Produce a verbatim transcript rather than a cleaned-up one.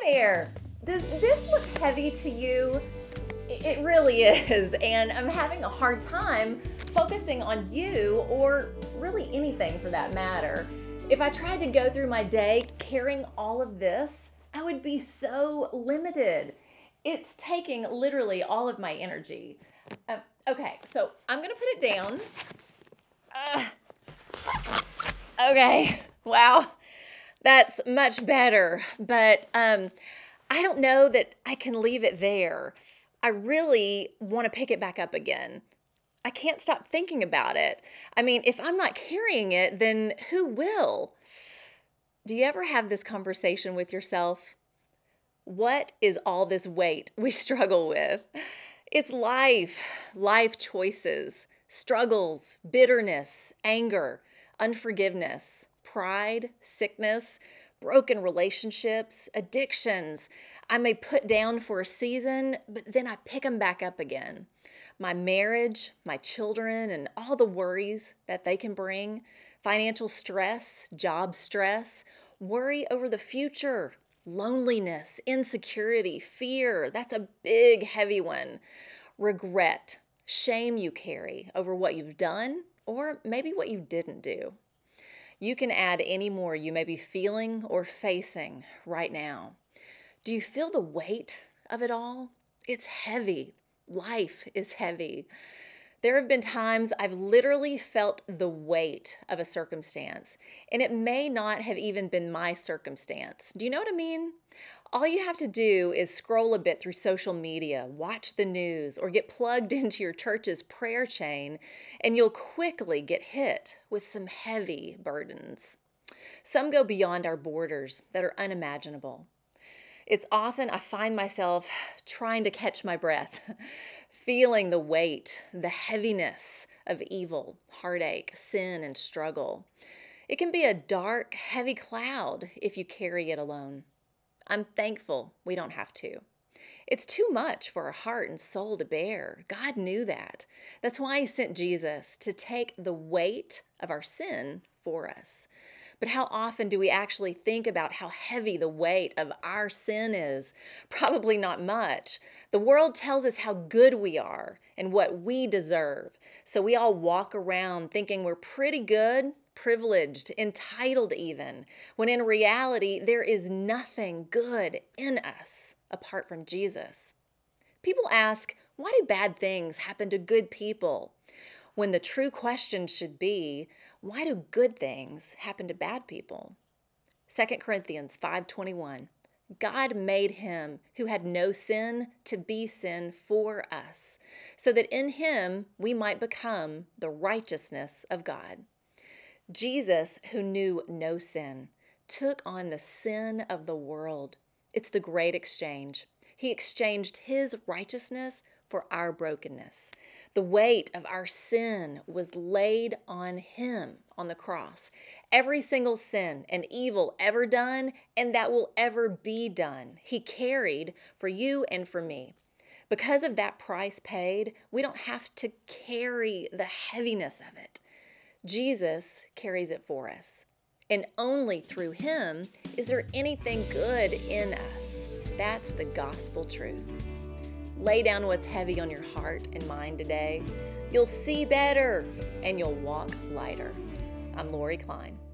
there. Does this look heavy to you? It really is, and I'm having a hard time focusing on you or really anything for that matter. If I tried to go through my day carrying all of this, I would be so limited. It's taking literally all of my energy. Um, okay, so I'm gonna put it down. Uh, okay, wow, that's much better, but um, I don't know that I can leave it there. I really want to pick it back up again. I can't stop thinking about it. I mean, if I'm not carrying it, then who will? Do you ever have this conversation with yourself? What is all this weight we struggle with? It's life, life choices, struggles, bitterness, anger, unforgiveness, pride, sickness, broken relationships, addictions. I may put down for a season, but then I pick them back up again. My marriage, my children, and all the worries that they can bring, financial stress, job stress, worry over the future, loneliness, insecurity, fear. That's a big, heavy one. Regret, shame you carry over what you've done or maybe what you didn't do. You can add any more you may be feeling or facing right now. Do you feel the weight of it all? It's heavy. Life is heavy. There have been times I've literally felt the weight of a circumstance, and it may not have even been my circumstance. Do you know what I mean? All you have to do is scroll a bit through social media, watch the news, or get plugged into your church's prayer chain, and you'll quickly get hit with some heavy burdens. Some go beyond our borders that are unimaginable. It's often I find myself trying to catch my breath, feeling the weight, the heaviness of evil, heartache, sin, and struggle. It can be a dark, heavy cloud if you carry it alone. I'm thankful we don't have to. It's too much for our heart and soul to bear. God knew that. That's why He sent Jesus to take the weight of our sin for us. But how often do we actually think about how heavy the weight of our sin is? Probably not much. The world tells us how good we are and what we deserve. So we all walk around thinking we're pretty good, privileged, entitled even, when in reality, there is nothing good in us apart from Jesus. People ask, why do bad things happen to good people? When the true question should be, why do good things happen to bad people? Second Corinthians five twenty-one, God made Him who had no sin to be sin for us, so that in Him we might become the righteousness of God. Jesus, who knew no sin, took on the sin of the world. It's the great exchange. He exchanged His righteousness for our brokenness. The weight of our sin was laid on Him on the cross. Every single sin and evil ever done and that will ever be done, He carried for you and for me. Because of that price paid, we don't have to carry the heaviness of it. Jesus carries it for us. And only through Him is there anything good in us. That's the gospel truth. Lay down what's heavy on your heart and mind today. You'll see better and you'll walk lighter. I'm Lori Klein.